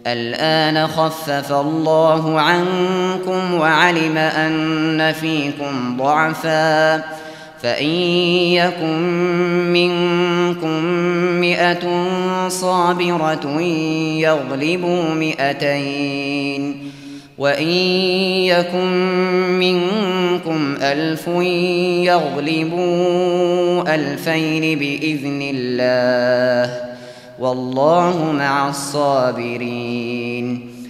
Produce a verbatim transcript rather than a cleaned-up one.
الآن خفف الله عنكم وعلم أن فيكم ضعفا فإن يكن منكم مئة صابرة يغلبوا مئتين وإن يكن منكم ألف يغلبوا ألفين بإذن الله والله مع الصابرين